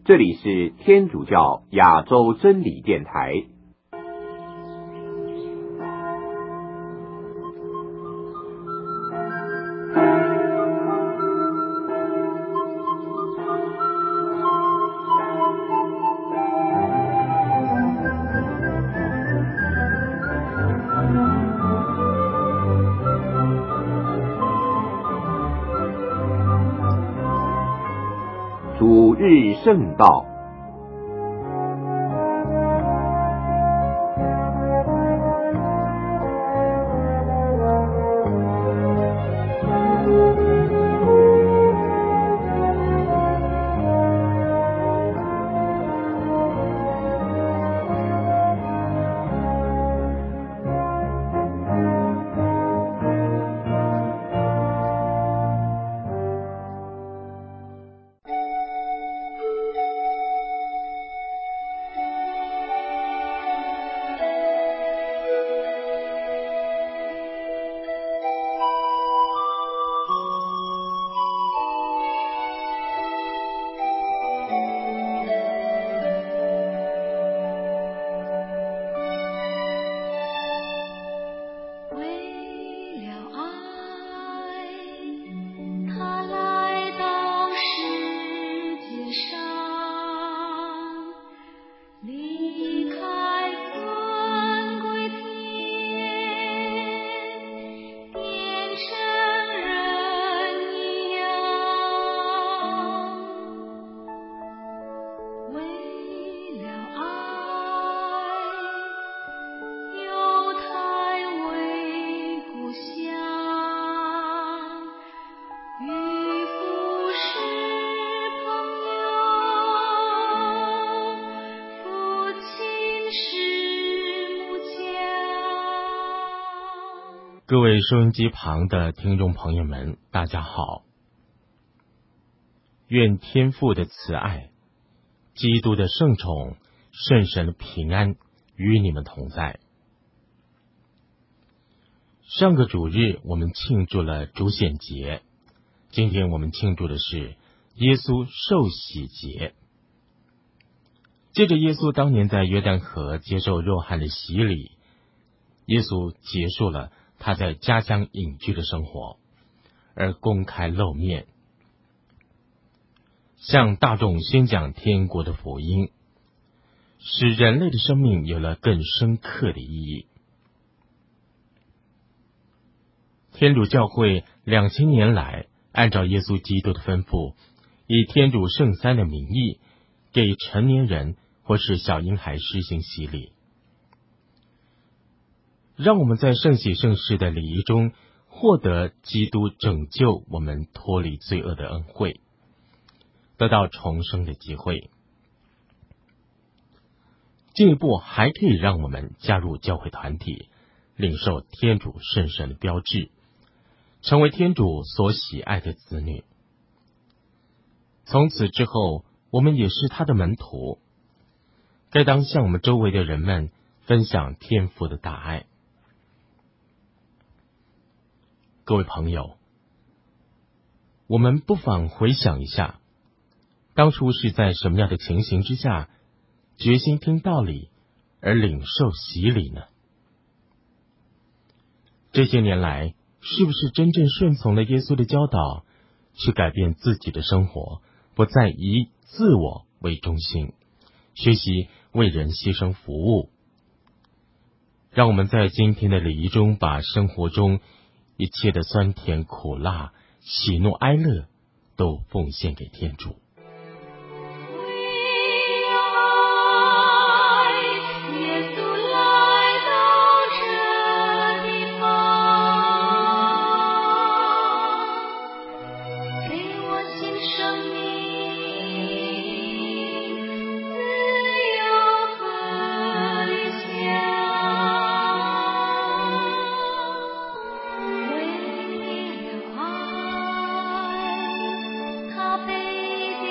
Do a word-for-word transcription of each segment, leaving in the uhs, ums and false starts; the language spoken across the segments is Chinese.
这里是天主教亚洲真理电台。主日圣道， 各位收音机旁的听众朋友们，大家好。愿天父的慈爱、基督的圣宠、圣神的平安与你们同在。上个主日我们庆祝了主显节，今天我们庆祝的是耶稣受洗节。借着耶稣当年在约旦河接受若翰的洗礼，耶稣结束了他在家乡隐居的生活，而公开露面，向大众宣讲天国的福音，使人类的生命有了更深刻的意义。天主教会两千年来，按照耶稣基督的吩咐，以天主圣三的名义，给成年人或是小婴孩施行洗礼。让我们在圣洗圣事的礼仪中获得基督拯救我们脱离罪恶的恩惠，得到重生的机会。进一步还可以让我们加入教会团体，领受天主圣神的标志，成为天主所喜爱的子女。从此之后，我们也是他的门徒，该当向我们周围的人们分享天父的大爱。各位朋友，我们不妨回想一下，当初是在什么样的情形之下，决心听道理而领受洗礼呢？这些年来，是不是真正顺从了耶稣的教导，去改变自己的生活，不再以自我为中心，学习为人牺牲服务？让我们在今天的礼仪中，把生活中一切的酸甜苦辣、喜怒哀乐都奉献给天主。 为了爱，他背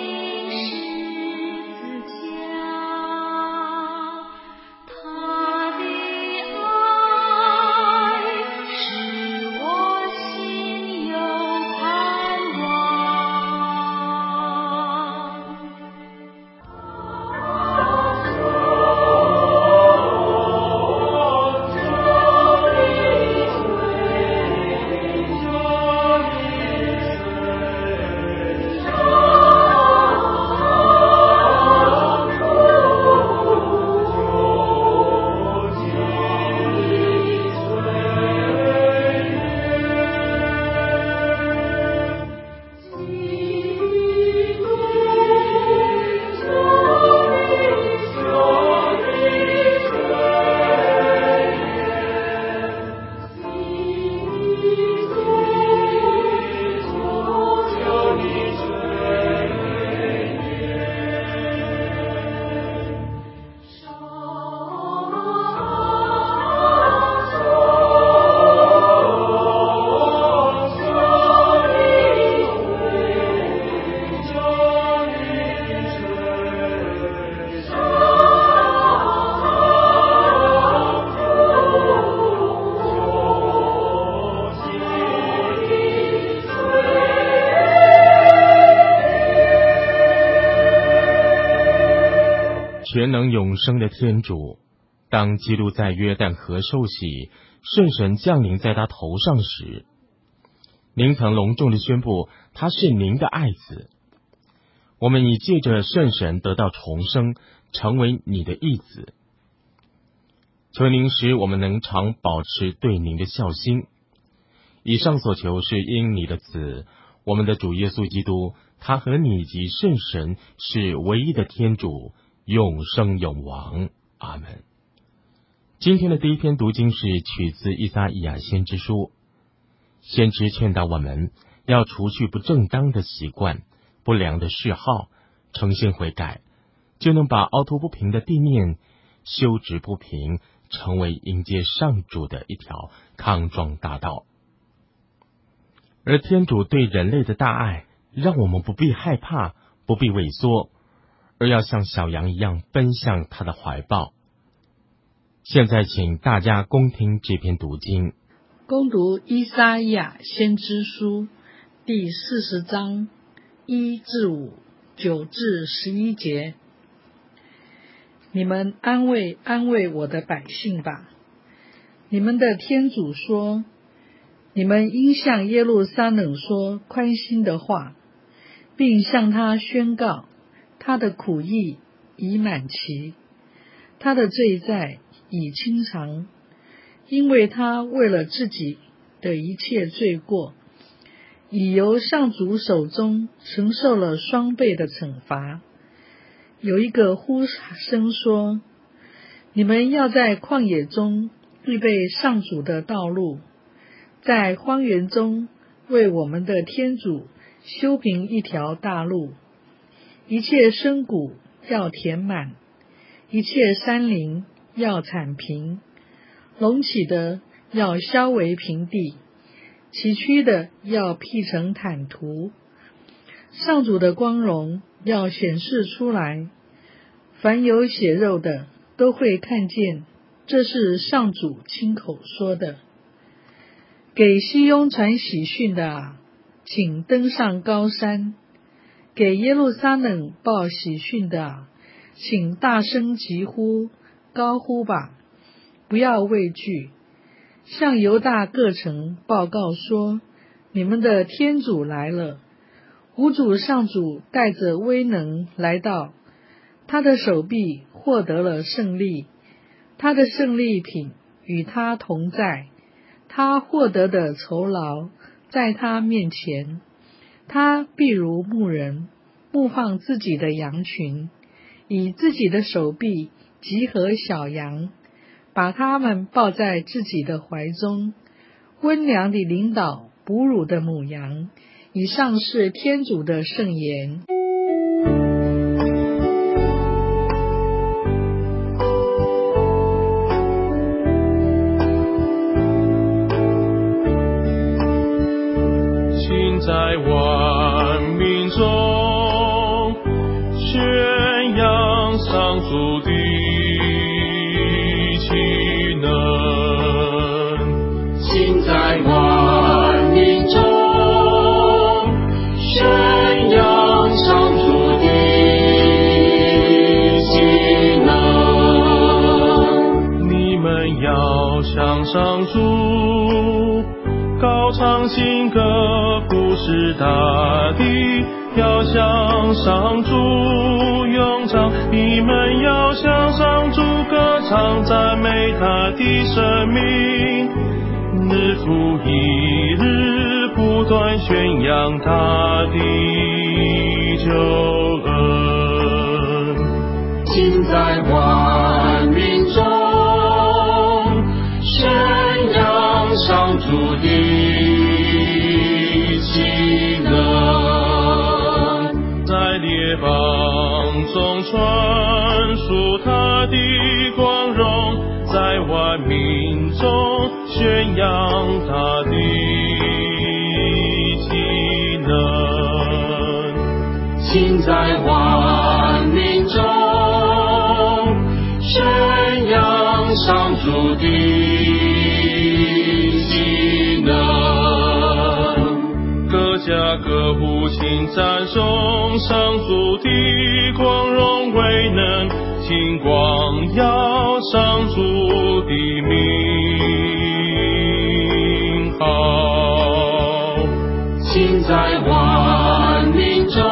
全能永生的天主，当基督在约旦河受洗，圣神降临在他头上时，您曾隆重地宣布他是您的爱子。我们已借着圣神得到重生，成为你的义子。求您使我们能常保持对您的孝心。以上所求是因你的子，我们的主耶稣基督，他和你及圣神是唯一的天主，永生永王。阿门。今天的第一篇读经是取自以撒意亚先知书。先知劝导我们要除去不正当的习惯、不良的嗜好，诚心悔改，就能把凹凸不平的地面修直不平，成为迎接上主的一条康庄大道。而天主对人类的大爱，让我们不必害怕，不必畏缩，而要像小羊一样奔向他的怀抱。现在请大家恭听这篇读经。 恭读依撒意亚先知书第四十章一至五、九至十一节。你们安慰安慰我的百姓吧。你们的天主说，你们应向耶路撒冷说宽心的话，并向他宣告，他的苦役已满期，他的罪债已清偿，因为他为了自己的一切罪过，已由上主手中承受了双倍的惩罚。有一个呼声说，你们要在旷野中预备上主的道路，在荒原中为我们的天主修平一条大路。一切深谷要填满，一切山林要铲平，隆起的要削为平地，崎岖的要辟成坦途。上主的光荣要显示出来，凡有血肉的都会看见，这是上主亲口说的。给西雍传喜讯的啊，请登上高山；给耶路撒冷报喜讯的啊，请大声疾呼，高呼吧，不要畏惧。向犹大各城报告说，你们的天主来了，吾主上主带着威能来到，他的手臂获得了胜利，他的胜利品与他同在，他获得的酬劳在他面前。他必如牧人牧放自己的羊群，以自己的手臂集合小羊，把他们抱在自己的怀中，温良地领导哺乳的母羊。以上是天主的圣言。 请在万民中宣扬上主的奇能，请在万民中宣扬上主的奇能。你们要向上主高唱新歌，不是大地，要向上主咏唱。你们要向上主歌唱，赞美他的生命，日复一日不断宣扬他的救恩。请在万民中宣扬上主的奇能，在列邦中传述他的光荣，在万民中宣扬他的奇能。请在万民中宣扬上主的奇能，各家雅各布请赞颂上主的光荣威能，请光耀上主的名号， 请在万民中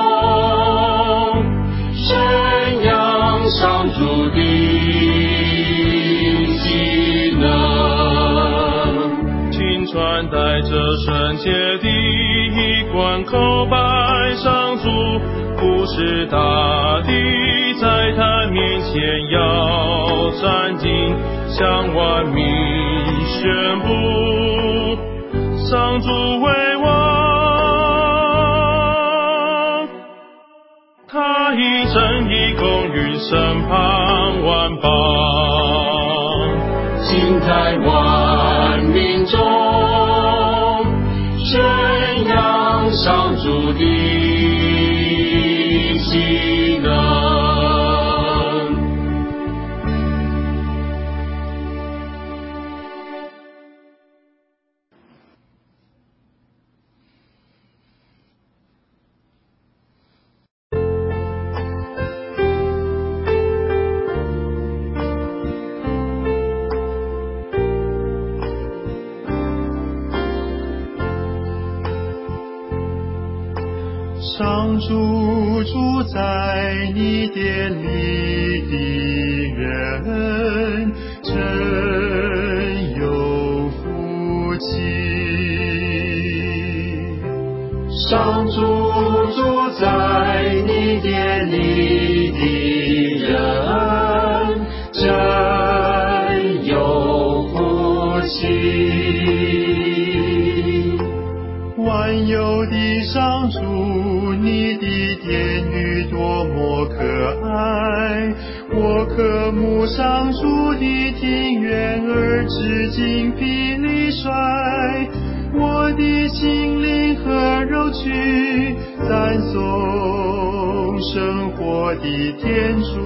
宣扬上主的奇能， 请传带着圣洁的衣冠叩拜上主，普世大地在他面前要站定，向万民宣布上主为王，他以正义公允审判万邦， 请在万民中宣扬上主的奇能。 上主住在你殿里的人真有福气， 上主住在你殿里的人真有福气， 万有的上主，你的殿宇多么可爱，我渴慕上主的庭院而至精疲力衰，我的心灵和肉躯赞颂生活的天主，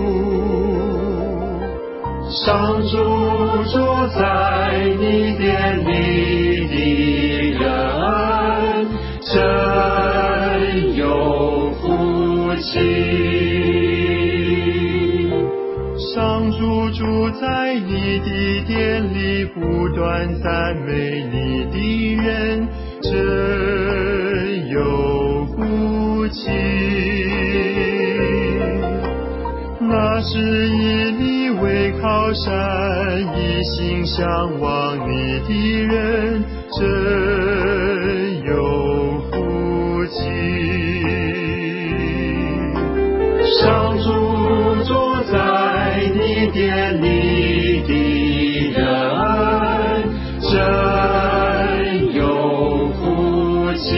上主住在你殿里的人真有福气， 上主住在你的殿里，不断赞美你的人真有福气，那是以你为靠山，一心向往你的人真有福气， 上主住在你殿里的人真有福气，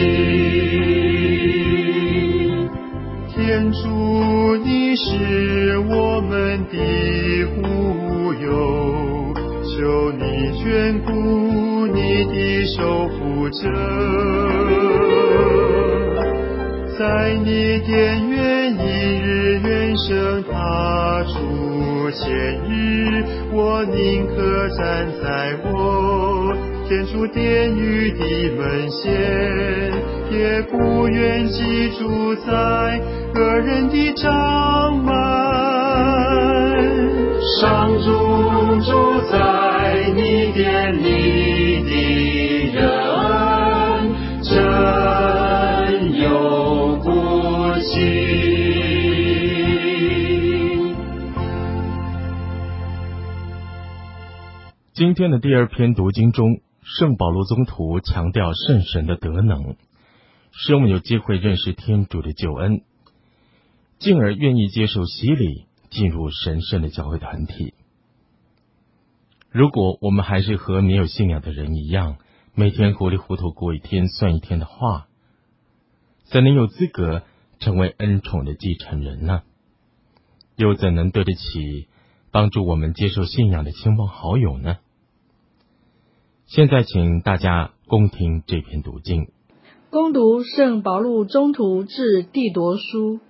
天主你是我们的护佑，求你眷顾你的守护者，在你殿院一日远升他出前日，我宁可站在我天主殿宇的门前，也不愿寄住在个人的帐门， 上主住在你殿里的人真有福气。 今天的第二篇读经中，圣保罗宗徒强调圣神的德能，使我们有机会认识天主的救恩，进而愿意接受洗礼，进入神圣的教会团体。如果我们还是和没有信仰的人一样，每天糊里糊涂过一天算一天的话，怎能有资格成为恩宠的继承人呢？又怎能对得起帮助我们接受信仰的亲朋好友呢？现在请大家恭听这篇读经。 恭读圣保禄宗徒致弟铎书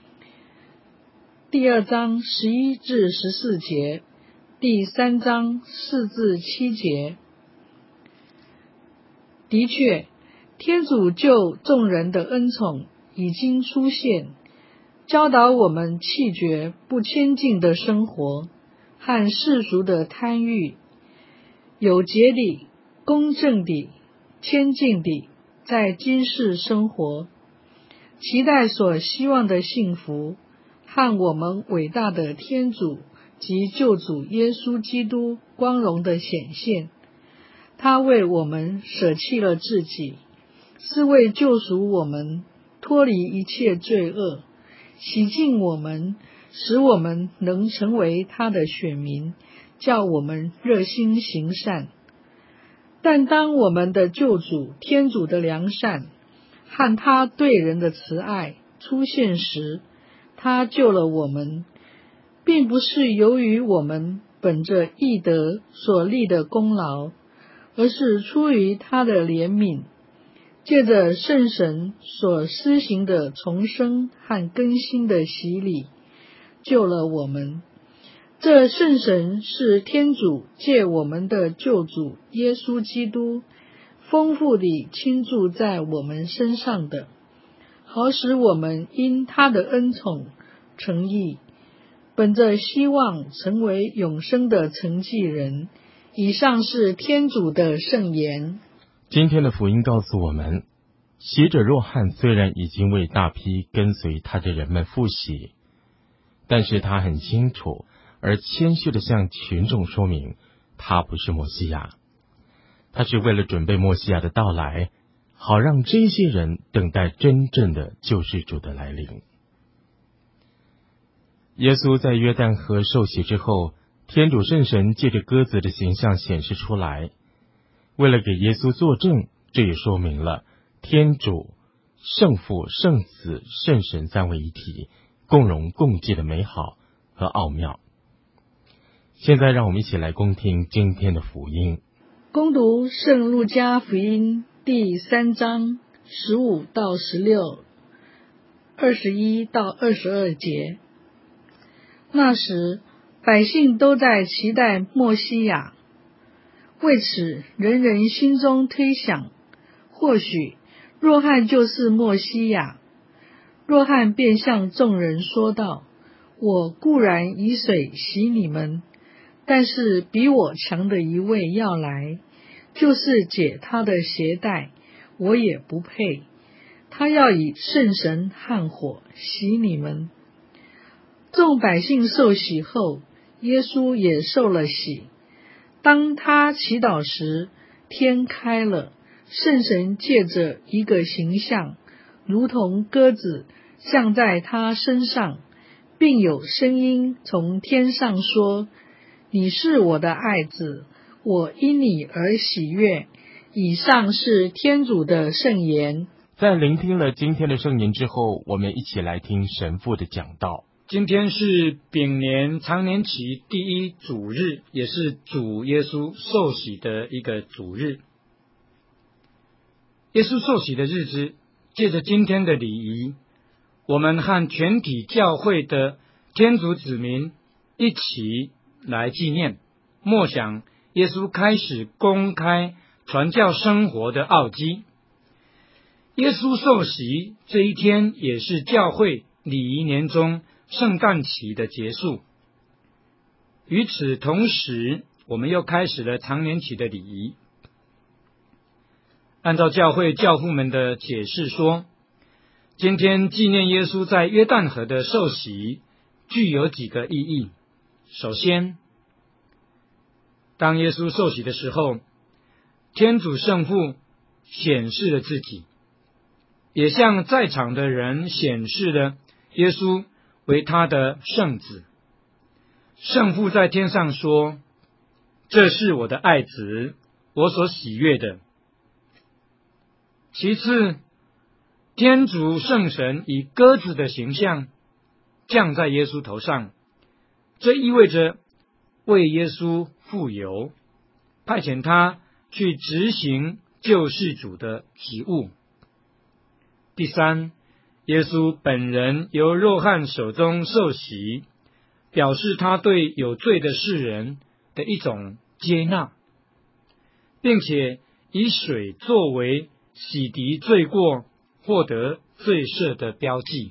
第二章十一至十四节，第三章四至七节。的确， 天主救众人的恩宠已经出现，教导我们弃绝不谦敬的生活和世俗的贪欲，有节地、公正地、谦敬地在今世生活，期待所希望的幸福和我们伟大的天主及救主耶稣基督光荣的显现。他为我们舍弃了自己，是为救赎我们脱离一切罪恶，洗净我们，使我们能成为他的选民，叫我们热心行善。但当我们的救主天主的良善和他对人的慈爱出现时，他救了我们，并不是由于我们本着义德所立的功劳，而是出于他的怜悯，借着圣神所施行的重生和更新的洗礼，救了我们。这圣神是天主借我们的救主耶稣基督丰富地倾注在我们身上的，好使我们因他的恩宠诚意，本着希望成为永生的承继人。以上是天主的圣言。 今天的福音告诉我们，洗者若翰虽然已经为大批跟随他的人们复洗，但是他很清楚而谦虚地向群众说明，他不是默西亚，他是为了准备默西亚的到来，好让这些人等待真正的救世主的来临。耶稣在约旦河受洗之后，天主圣神借着鸽子的形象显示出来，为了给耶稣作证，这也说明了天主、圣父、圣子、圣神三位一体共荣共济的美好和奥妙。现在让我们一起来恭听今天的福音。 恭读圣路加福音第三章十五到十六、二十一到二十二节。那时，百姓都在期待默西亚，为此人人心中推想，或许若翰就是默西亚。若翰便向众人说道：我固然以水洗你们，但是比我强的一位要来，就是解他的鞋带，我也不配。他要以圣神和火洗你们。众百姓受洗后，耶稣也受了洗。当他祈祷时，天开了，圣神借着一个形象，如同鸽子降在他身上，并有声音从天上说：你是我的爱子，我因你而喜悦。以上是天主的圣言。 在聆听了今天的圣言之后，我们一起来听神父的讲道。 今天是丙年常年期第一主日，也是主耶稣受洗的一个主日。耶稣受洗的日子，借着今天的礼仪，我们和全体教会的天主子民一起来纪念，默想耶稣开始公开传教生活的奥迹。耶稣受洗这一天，也是教会礼仪年中圣诞期的结束。与此同时，我们又开始了常年期的礼仪。按照教会教父们的解释说，今天纪念耶稣在约旦河的受洗具有几个意义。首先，当耶稣受洗的时候，天主圣父显示了自己，也向在场的人显示了耶稣为他的圣子。圣父在天上说：这是我的爱子，我所喜悦的。其次，天主圣神以鸽子的形象降在耶稣头上，这意味着为耶稣傅油，派遣他去执行救世主的职务。第三，耶稣本人由若翰手中受洗，表示他对有罪的世人的一种接纳，并且以水作为洗涤罪过，获得罪赦的标记。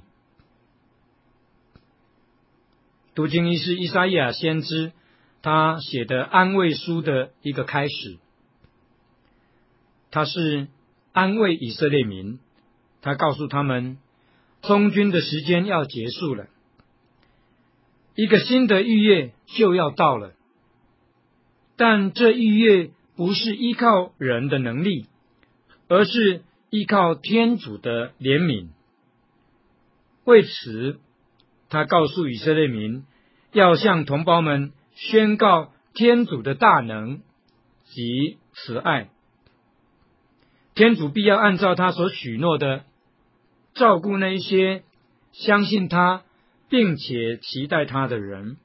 读经一是以赛亚先知他写的安慰书的一个开始，他是安慰以色列民，他告诉他们充军的时间要结束了，一个新的逾越就要到了，但这逾越不是依靠人的能力，而是依靠天主的怜悯。为此，他告诉以色列民，要向同胞们宣告天主的大能及慈爱。天主必要按照他所许诺的，照顾那一些相信他并且期待他的人。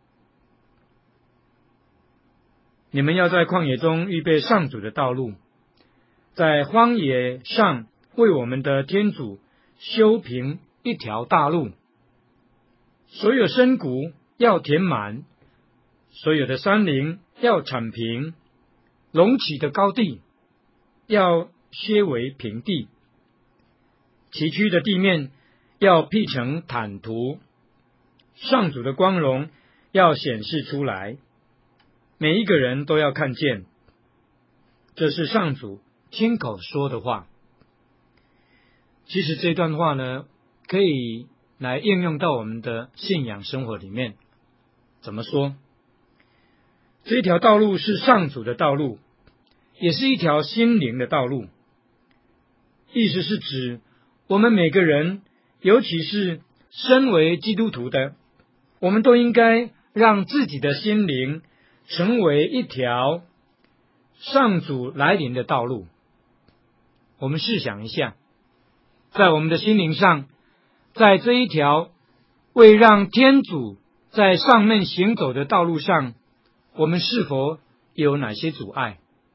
你们要在旷野中预备上主的道路，在荒野上为我们的天主修平一条大路。所有深谷要填满，所有的山林要铲平，隆起的高地要削为平地，崎岖的地面要辟成坦途。上主的光荣要显示出来，每一个人都要看见。这是上主亲口说的话。其实这段话呢，可以来应用到我们的信仰生活里面。怎么说？这条道路是上主的道路，也是一条心灵的道路。意思是指我们每个人，尤其是身为基督徒的，我们都应该让自己的心灵成为一条上主来临的道路。我们试想一下，在我们的心灵上，在这一条为让天主在上面行走的道路上，我们是否有哪些阻碍？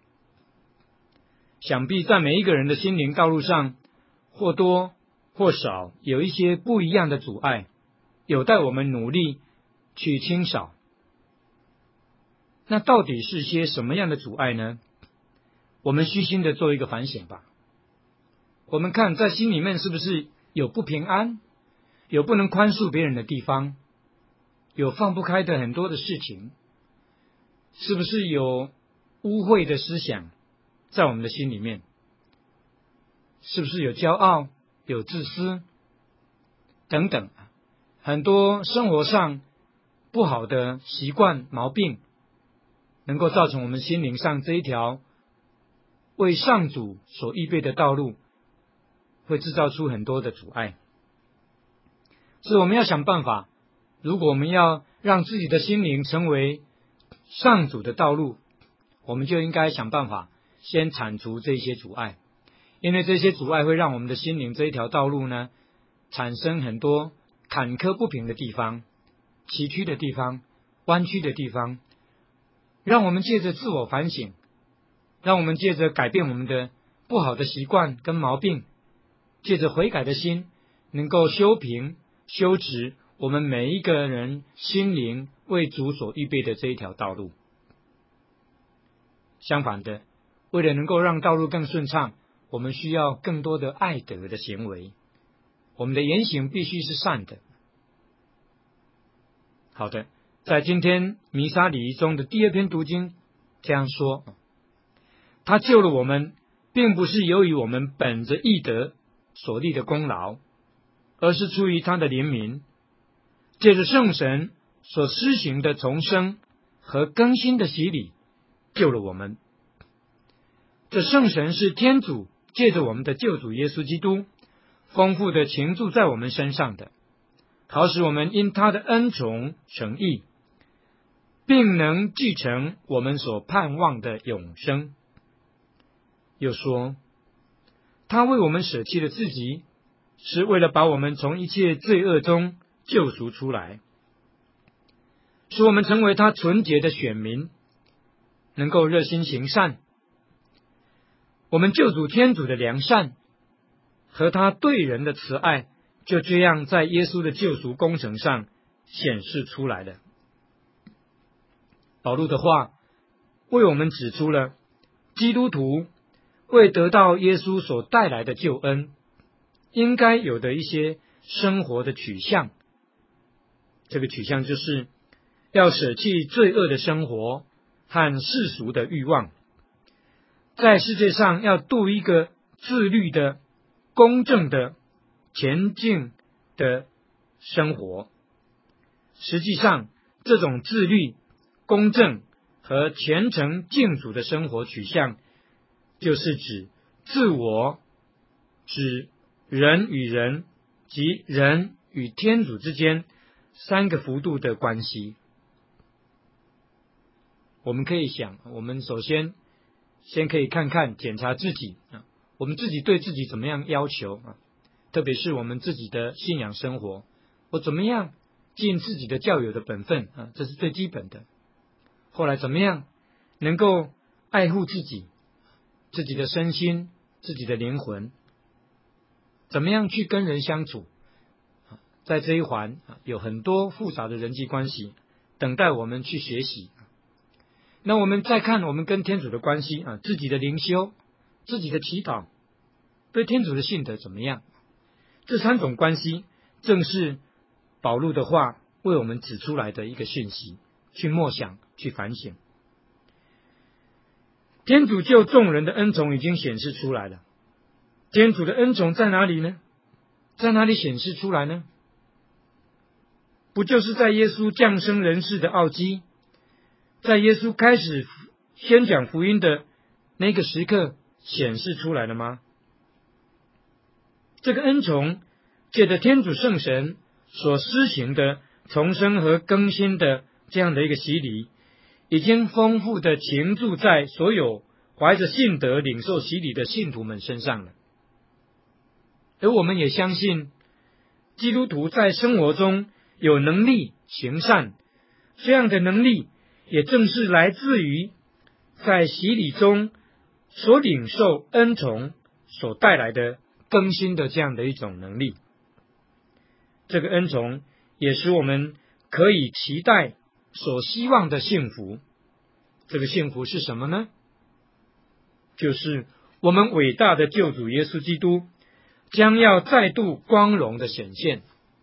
想必在每一个人的心灵道路上，或多或少有一些不一样的阻碍，有待我们努力去清扫。那到底是些什么样的阻碍呢？我们虚心的做一个反省吧。我们看在心里面是不是有不平安，有不能宽恕别人的地方，有放不开的很多的事情，是不是有污秽的思想在我们的心里面？是不是有骄傲，有自私等等，很多生活上不好的习惯毛病，能够造成我们心灵上这一条为上主所预备的道路会制造出很多的阻碍。所以我们要想办法，如果我们要让自己的心灵成为上主的道路，我们就应该想办法先铲除这些阻碍，因为这些阻碍会让我们的心灵这一条道路呢，产生很多坎坷不平的地方，崎岖的地方，弯曲的地方，让我们借着自我反省，让我们借着改变我们的不好的习惯跟毛病，借着悔改的心，能够修平修直我们每一个人心灵为主所预备的这一条道路。相反的，为了能够让道路更顺畅，我们需要更多的爱德的行为，我们的言行必须是善的。好的，在今天弥撒礼仪中的第二篇读经这样说，他救了我们，并不是由于我们本着义德所立的功劳，而是出于他的怜悯，借着圣神所施行的重生和更新的洗礼救了我们。这圣神是天主借着我们的救主耶稣基督丰富的倾注在我们身上的，好使我们因他的恩宠成义，并能继承我们所盼望的永生。又说，他为我们舍弃了自己，是为了把我们从一切罪恶中救赎出来，使我们成为他纯洁的选民，能够热心行善。我们救主天主的良善和他对人的慈爱，就这样在耶稣的救赎工程上显示出来了。保禄的话为我们指出了基督徒为得到耶稣所带来的救恩，应该有的一些生活的取向。这个取向就是要舍弃罪恶的生活和世俗的欲望，在世界上要度一个自律的、公正的、前进的生活。实际上，这种自律、公正和虔诚敬主的生活取向，就是指自我、指人与人及人与天主之间三个幅度的关系。我们可以想，我们首先先可以看看检查自己啊，我们自己对自己怎么样要求啊？特别是我们自己的信仰生活，我怎么样尽自己的教友的本分啊？这是最基本的。后来怎么样能够爱护自己、自己的身心、自己的灵魂？怎么样去跟人相处？在这一环有很多复杂的人际关系等待我们去学习。那我们再看我们跟天主的关系啊，自己的灵修、自己的祈祷、对天主的信德怎么样？这三种关系正是保禄的话为我们指出来的一个讯息，去默想、去反省。天主救众人的恩宠已经显示出来了，天主的恩宠在哪里呢？在哪里显示出来呢？不就是在耶稣降生人世的奥迹，在耶稣开始宣讲福音的那个时刻显示出来了吗？这个恩宠借着天主圣神所施行的重生和更新的这样的一个洗礼，已经丰富的倾注在所有怀着信德领受洗礼的信徒们身上了。而我们也相信，基督徒在生活中有能力行善，这样的能力也正是来自于在洗礼中所领受恩宠所带来的更新的这样的一种能力。这个恩宠也使我们可以期待所希望的幸福。这个幸福是什么呢？就是我们伟大的救主耶稣基督将要再度光荣的显现。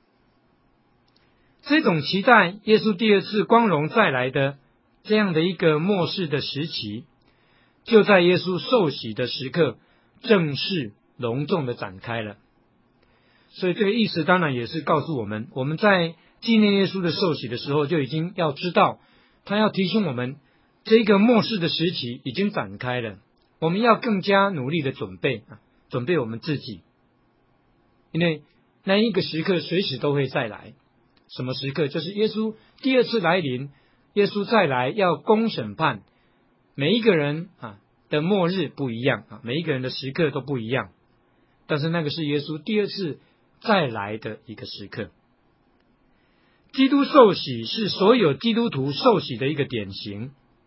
这种期待耶稣第二次光荣再来的这样的一个末世的时期，就在耶稣受洗的时刻正式隆重的展开了。所以这个意思当然也是告诉我们，我们在纪念耶稣的受洗的时候就已经要知道，他要提醒我们这个末世的时期已经展开了，我们要更加努力的准备准备我们自己，因为那一个时刻随时都会再来。什么时刻？就是耶稣第二次来临，耶稣再来要公审判每一个人啊的末日不一样啊，每一个人的时刻都不一样，但是那个是耶稣第二次再来的一个时刻。基督受洗是所有基督徒受洗的一个典型。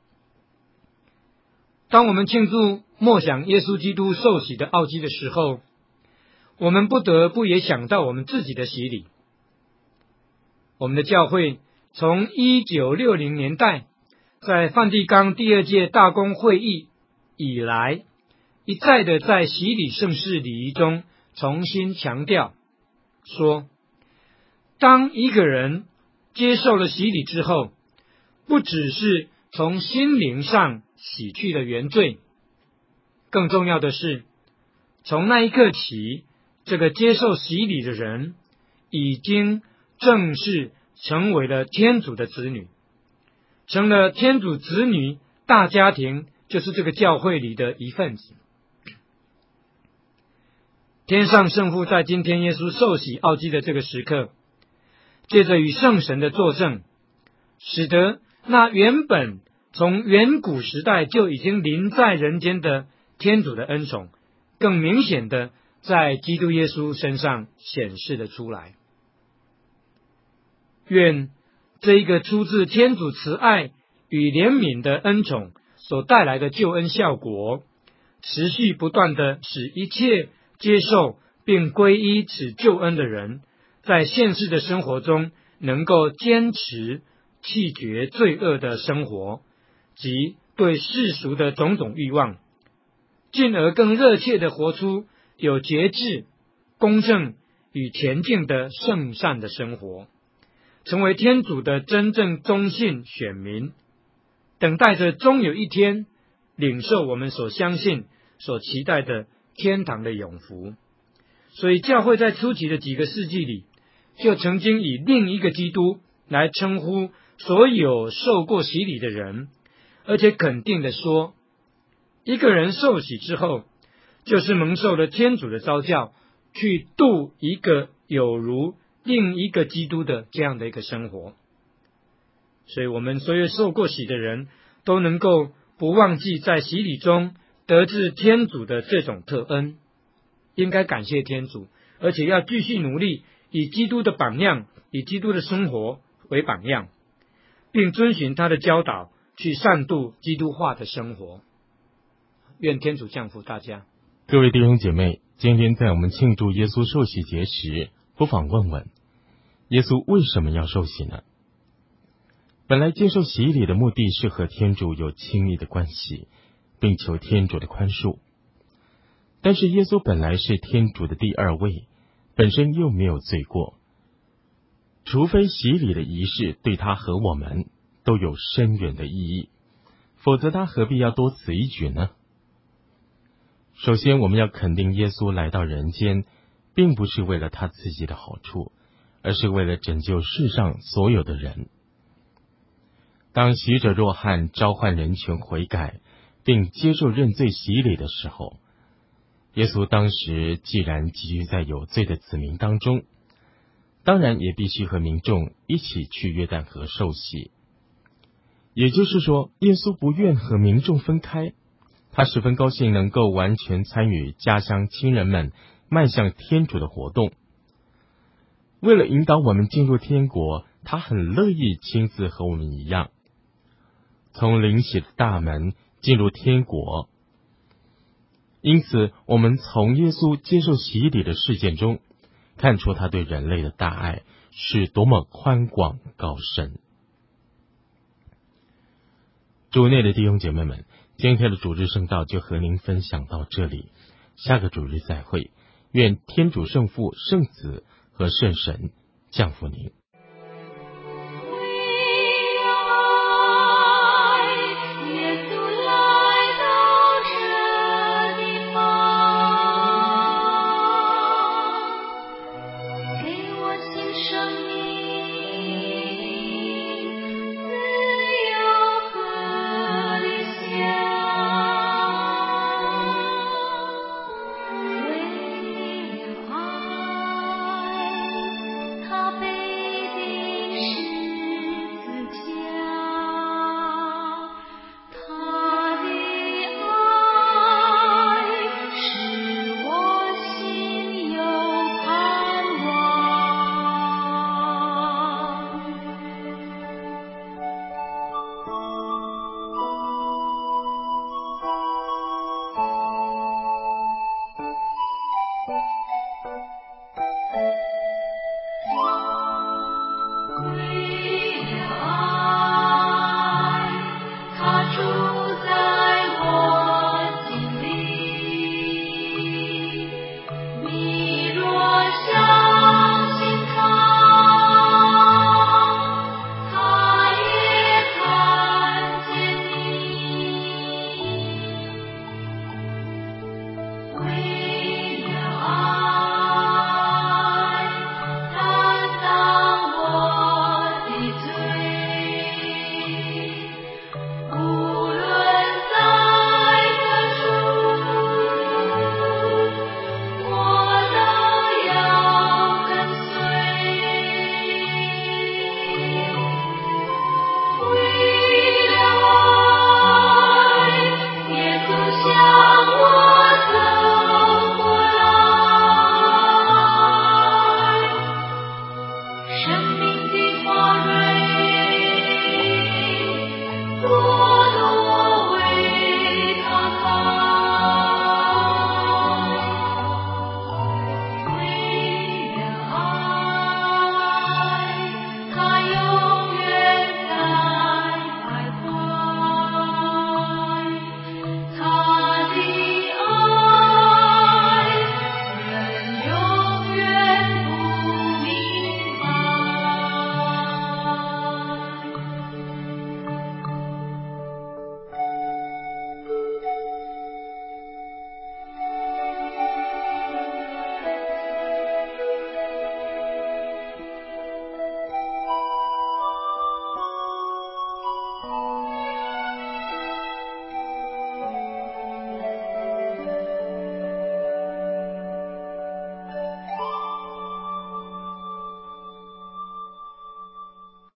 当我们庆祝默想耶稣基督受洗的奥迹的时候，我们不得不也想到我们自己的洗礼。我们的教会从一九六零年代在梵蒂冈第二届大公会议以来，一再的在洗礼圣事礼仪中重新强调说，当一个人接受了洗礼之后，不只是从心灵上洗去了原罪，更重要的是，从那一刻起，这个接受洗礼的人已经正式成为了天主的子女，成了天主子女大家庭，就是这个教会里的一份子。天上圣父在今天耶稣受洗奥迹的这个时刻，借着与圣神的作证，使得那原本从远古时代就已经临在人间的天主的恩宠，更明显的在基督耶稣身上显示了出来。愿这一个出自天主慈爱与怜悯的恩宠所带来的救恩效果，持续不断的使一切接受并皈依此救恩的人，在现世的生活中能够坚持弃绝罪恶的生活及对世俗的种种欲望， 进而更热切地活出有节制、公正与恬静的圣善的生活，成为天主的真正忠信选民，等待着终有一天领受我们所相信、所期待的天堂的永福。所以教会在初期的几个世纪里，就曾经以另一个基督来称呼所有受过洗礼的人，而且肯定地说，一个人受洗之后，就是蒙受了天主的召叫，去度一个有如另一个基督的这样的一个生活。所以我们所有受过洗的人都能够不忘记在洗礼中得至天主的这种特恩，应该感谢天主，而且要继续努力，以基督的榜样，以基督的生活为榜样，并遵循他的教导，去善度基督化的生活。愿天主降福大家。 各位弟兄姐妹，今天在我们庆祝耶稣受洗节时，不妨问问，耶稣为什么要受洗呢？本来接受洗礼的目的是和天主有亲密的关系，并求天主的宽恕。但是耶稣本来是天主的第二位，本身又没有罪过，除非洗礼的仪式对他和我们都有深远的意义，否则他何必要多此一举呢？首先，我们要肯定耶稣来到人间，并不是为了他自己的好处，而是为了拯救世上所有的人。当洗者若翰召唤人群悔改，并接受认罪洗礼的时候，耶稣当时既然寄居在有罪的子民当中，当然也必须和民众一起去约旦河受洗。也就是说，耶稣不愿和民众分开，他十分高兴能够完全参与家乡亲人们迈向天主的活动。为了引导我们进入天国，他很乐意亲自和我们一样，从灵洗的大门进入天国。因此，我们从耶稣接受洗礼的事件中，看出他对人类的大爱是多么宽广高深。主内的弟兄姐妹们，今天的主日圣道就和您分享到这里，下个主日再会。愿天主圣父、圣子和圣神降福您。